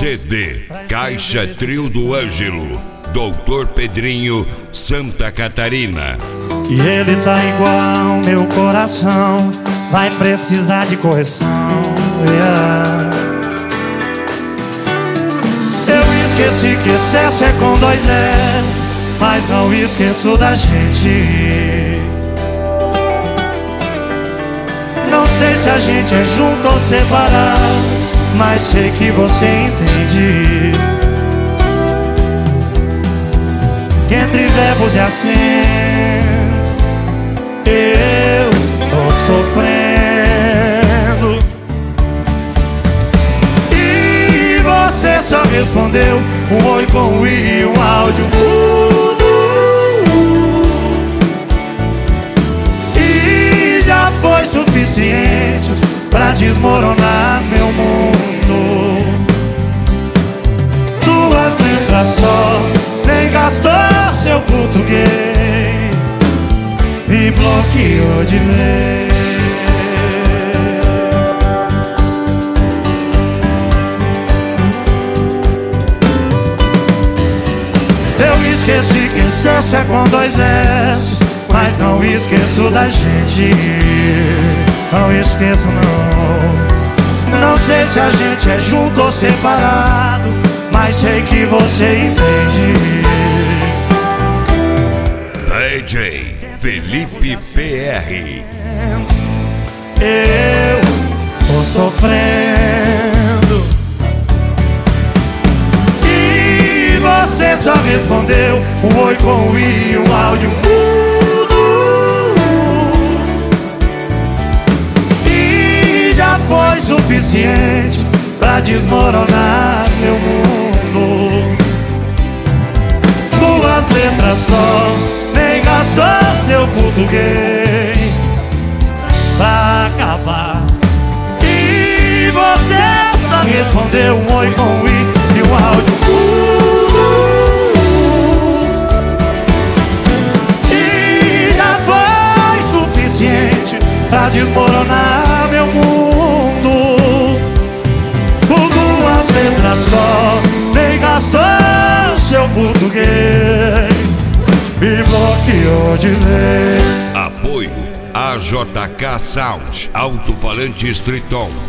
CD Caixa Trio do Ângelo, Doutor Pedrinho, Santa Catarina. E ele tá igual meu coração, vai precisar de correção, yeah. Eu esqueci que excesso é com 2 S, mas não esqueço da gente. Não sei se a gente é junto ou separado, mas sei que você entende. Que entre verbos e acentos eu tô sofrendo. E você só respondeu um oi com um i e um áudio e já foi suficiente pra desmoronar meu mundo. 2 letras só, nem gastou seu português e bloqueou de vez. Eu esqueci que excesso é com 2 S, mas não esqueço da gente. Não esqueço não. Não sei se a gente é junto ou separado, mas sei que você entende. DJ Felipe PR. Eu tô sofrendo e você só respondeu um oi com um i e um áudio e já foi suficiente pra desmoronar meu mundo. 2 letras só, nem gastou seu português pra acabar. E você só respondeu um oi com um i e um áudio e já foi suficiente pra desmoronar meu mundo. Por 2 letras só, nem gastou seu português, me bloqueou de vez. Apoio AJK Sound, Alto-Falante Striton.